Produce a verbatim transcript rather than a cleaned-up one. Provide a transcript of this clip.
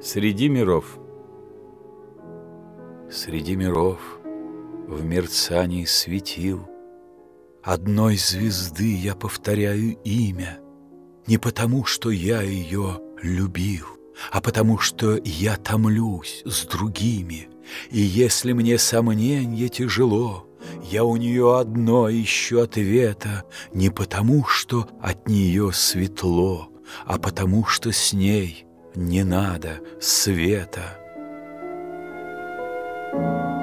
Среди миров. Среди миров, в мерцании светил, одной звезды я повторяю имя, не потому, что я ее любил, а потому, что я томлюсь с другими. И если мне сомненье тяжело, я у нее одно ищу ответа, не потому, что от нее светло, а потому, что с ней не надо света.